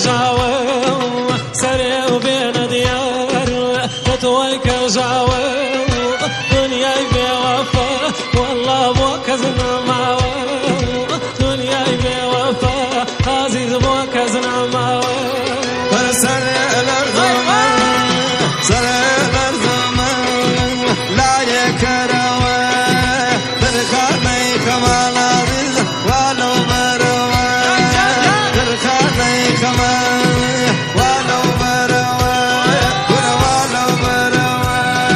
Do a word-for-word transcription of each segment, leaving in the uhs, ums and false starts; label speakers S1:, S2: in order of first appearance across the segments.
S1: جاوة سريع وبين ديار تتويك جاوة دنيا بوفا والله بوك زنا معوة دنيا بوفا عزيز بوك زنا معوة
S2: سريع الارزمان سريع الارزمان لا يكروه ترخاني كمان عزيز ولو بروه ترخاني كمان ولو بروه ولو بروه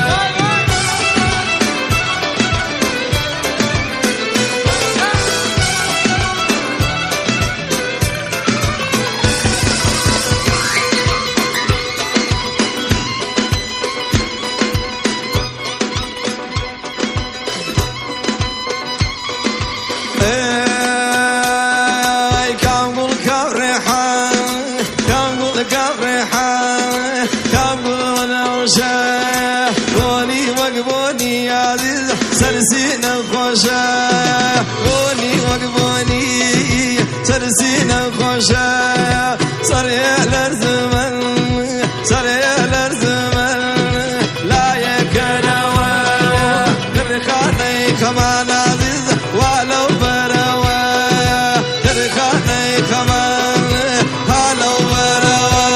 S2: سرسينا خوشا غوني وقبوني سرسينا خوشا سريع الارزمان سريع الارزمان لا يكروه ترخاني كمان عزيز ولو بروه ترخاني كمان هلو بروه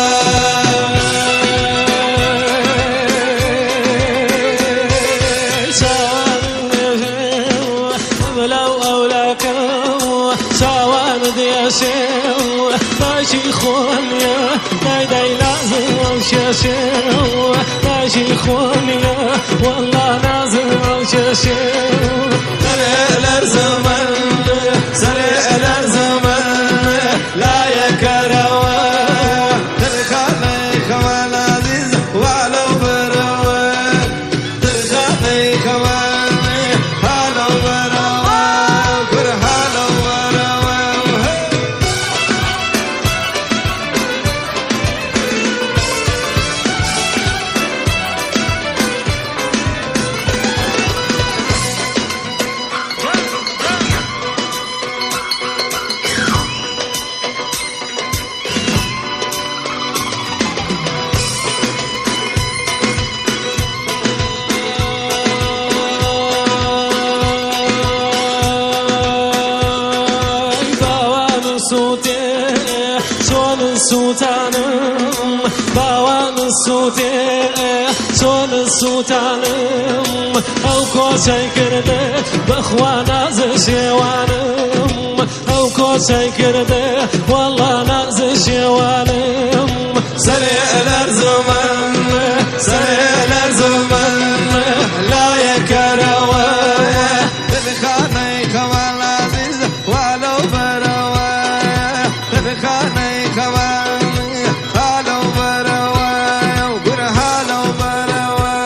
S2: ماشي خونيا داي داي لازم وشاشو ماشي خونيا والله لازم وشاشو سريع الارزمان سريع الارزمان لا يكروه ترخاني كمان عزيز ولو بروه ترخاني كمان هلو بروه كر هلو بروه سوتانم باوان سوته سون سوتانم او کوچای کرده بخوا ناز شوانم او کوچای کرده والله ناز شوانم سريع الارزمان سريع الارزمان لا يكروه ترخاني كمان عزيز ولو بروه ترخاني كمان هلو بروه وقر هلو بروه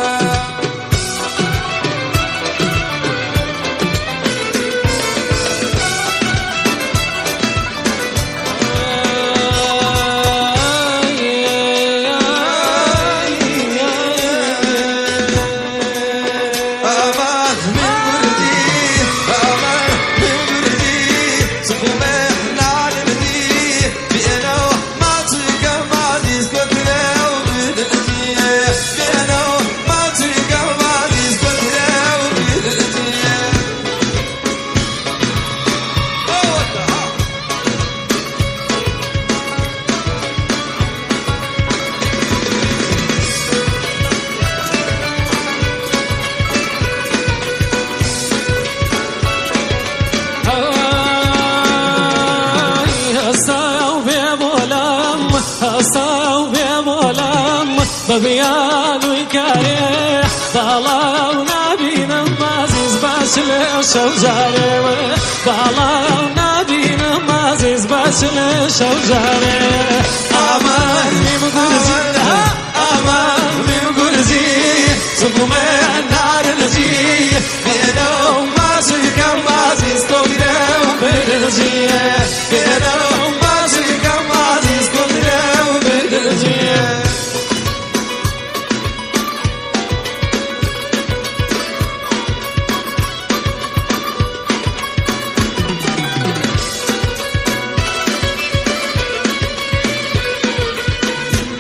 S2: ببيان وكاري بالا ونبينا مازيز باشل شوجاري بالا ونبينا مازيز باشل شوجاري امان بمقرزي امان بمقرزي سقوم النار الجي بينو مازي كم مازيز كودرو بالجي بينو مازي كم مازيز كودرو بالجي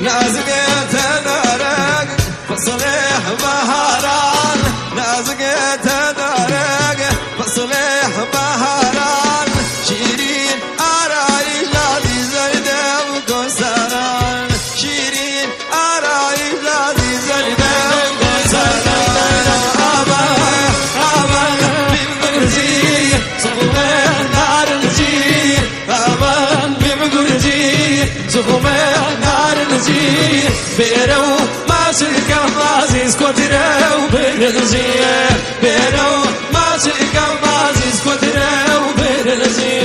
S2: نازقت نارك فصلح بهاران نازقت نارك فصلح بهاران شيرين آراي لادي زردم كسران شيرين آراي لادي زردم كسران أمان أمان بمقرزي صغمين نار نزير أمان بمقرزي صغمين نار نزير بيرو ما سلكم عزيز كترو بيرزي بيرو ما سلكم عزيز كترو بيرزي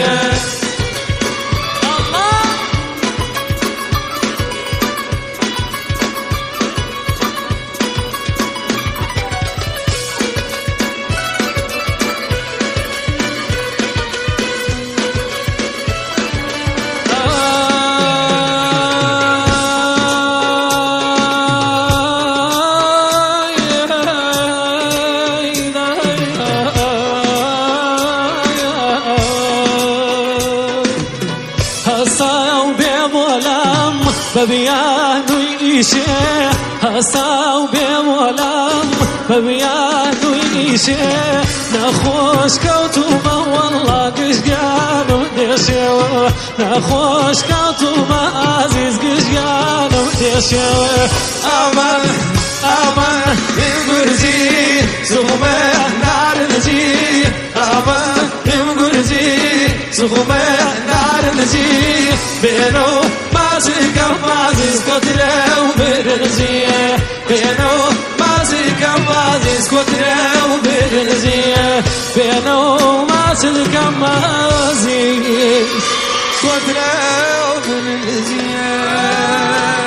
S2: ببيانو يشي هساو بمولام ببيانو يشي نخوش كوتوما والله قشقانو ديشي نخوش كوتوما عزيز قشقانو ديشي أمان أمان بمقرزي سغمي نار نزي أمان بمقرزي سغمي نار نزي بينو ماسكم عزيز كتره وبرزيه بينو ماسكم عزيز كتره وبرزيه بينو ماسكم عزيز كتره وبرزيه